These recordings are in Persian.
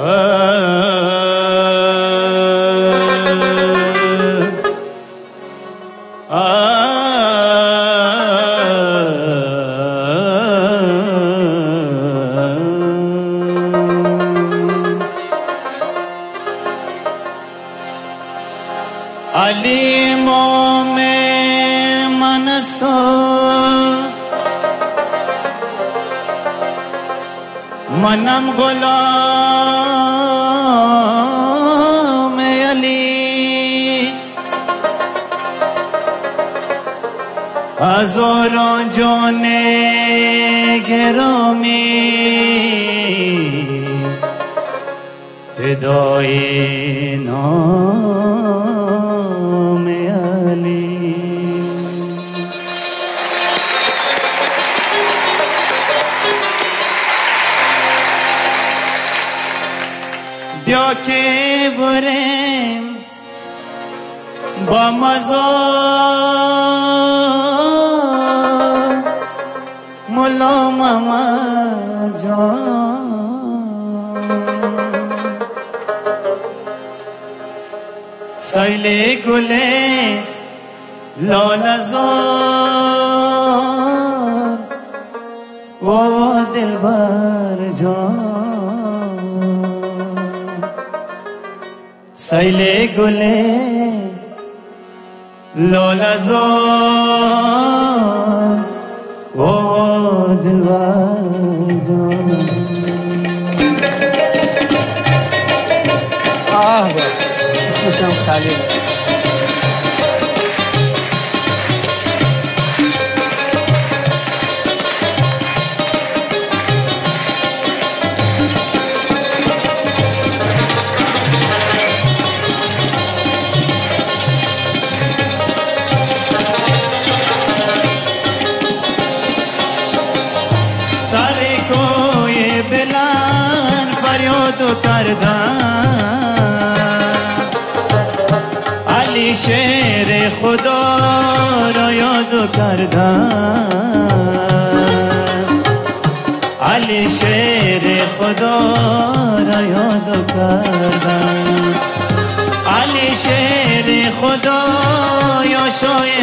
علی امام من است منم غلام علی هزاران جان گرامی فدای نام علی. بیا که بریم با مزار مولا محمد جان سیل گل لاله‌زار و دلبر جان سیل گل لاله‌زار و دلبر جان. اسمشم خلیل. سر کوی بلند فریاد کردن علی شیر خدا را یاد کردن علی شیر خدا را یاد کردن علی شیر خدا یا شای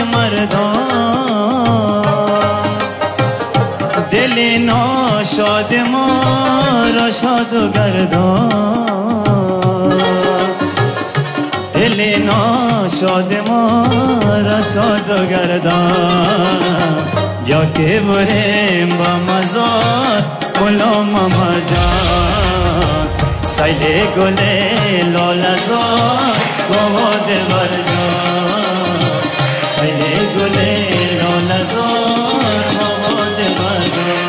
مردان دل ناشاد ما را شاد و گردان دل ناشاد ما را شاد و گردان. یا که بریم با مزار مولا محمد جان سیل گل لاله‌زار بابا دلبر جان سیل گل لاله‌زار بابا دلبر جان.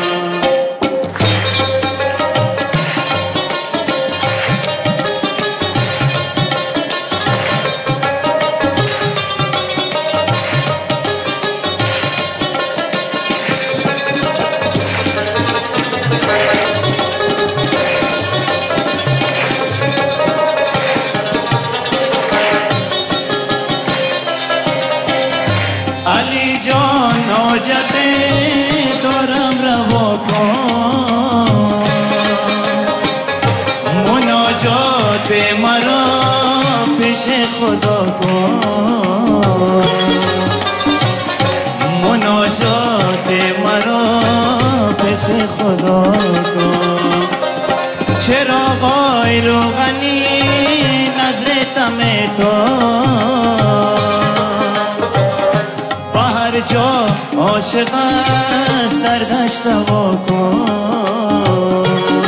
علی جان حاجت دارم روا کن مناجات مرا پیش خدا کن مناجات مرا پیش خدا کن چراغای روغنی نظرتم تو جا عاشق است در دشت هوا کن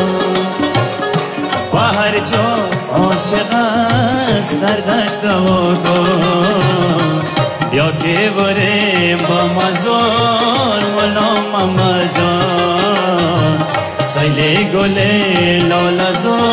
و هر جا عاشق است در دشت هوا کن. یا که بریم با مزار مولا محمد جان سیل گل لاله‌زار